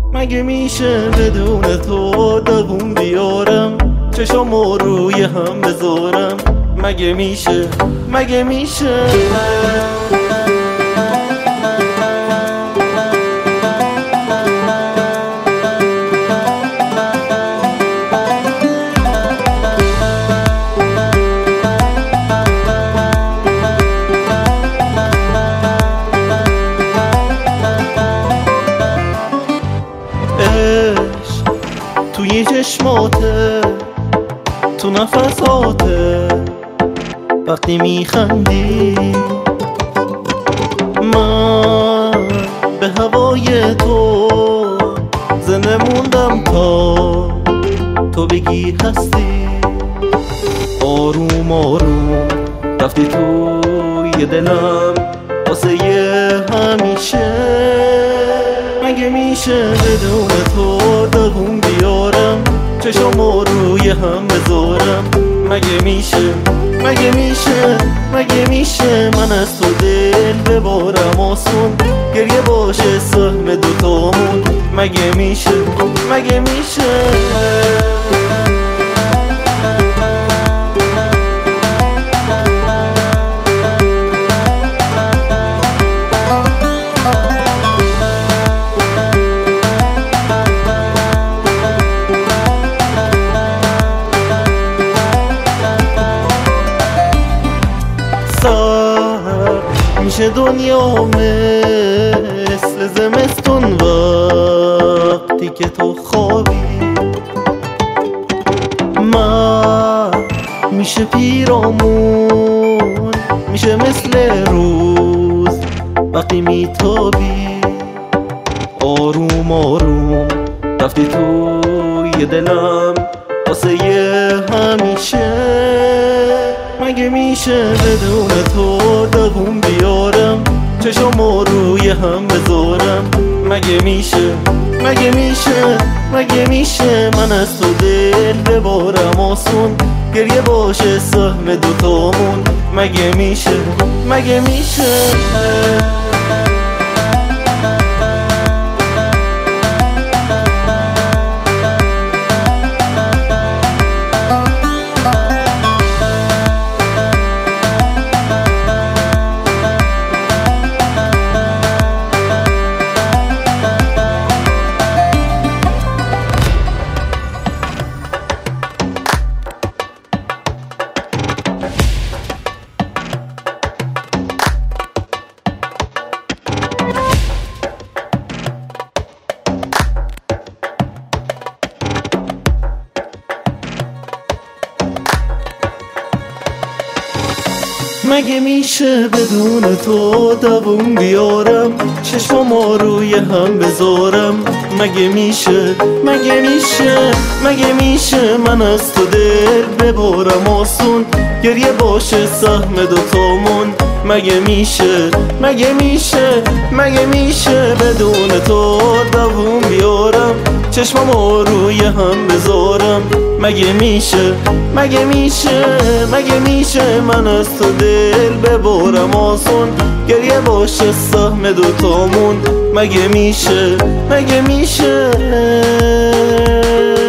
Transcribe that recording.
مگه میشه بدون تو دووم بیارم، چشامو روی هم بذارم؟ مگه میشه، مگه میشه؟ توی چشماته، تو نفساته، وقتی میخندی من به هوای تو زنده موندم تا تو بگی هستی. آروم آروم رفتی توی دلم واسه همیشه. مگه میشه بدون تو دووم بیارم، چشامو روی هم بذارم؟ مگه میشه، مگه میشه، مگه میشه من از تو دل ببارم آسون، گریه باشه سهم دوتامون؟ مگه میشه، مگه میشه؟ میشه دنیا مثل زمستون وقتی که تو خوابی. من میشه پیرامون، میشه مثل روز وقتی میتابی. آروم آروم رفتی توی دلم واسه همیشه. مگه میشه بدون تو دووم بیارم، چشامو روی هم بذارم؟ مگه میشه، مگه میشه، مگه میشه من از تو دل ببارم آسون، گریه باشه سهم دوتامون؟ مگه میشه، مگه میشه؟ مگه میشه بدون تو دووم بیارم، چشمامو روی هم بذارم؟ مگه میشه، مگه میشه، مگه میشه من از تو دل ببارم آسون، گریه باشه سهم دوتامون؟ مگه میشه، مگه میشه، مگه میشه بدون تو دووم بیارم، چشمامو روی هم بذارم؟ مگه میشه، مگه میشه، مگه میشه من از تو دل ببارم آسون، گریه باشه سهم دوتامون؟ مگه میشه، مگه میشه؟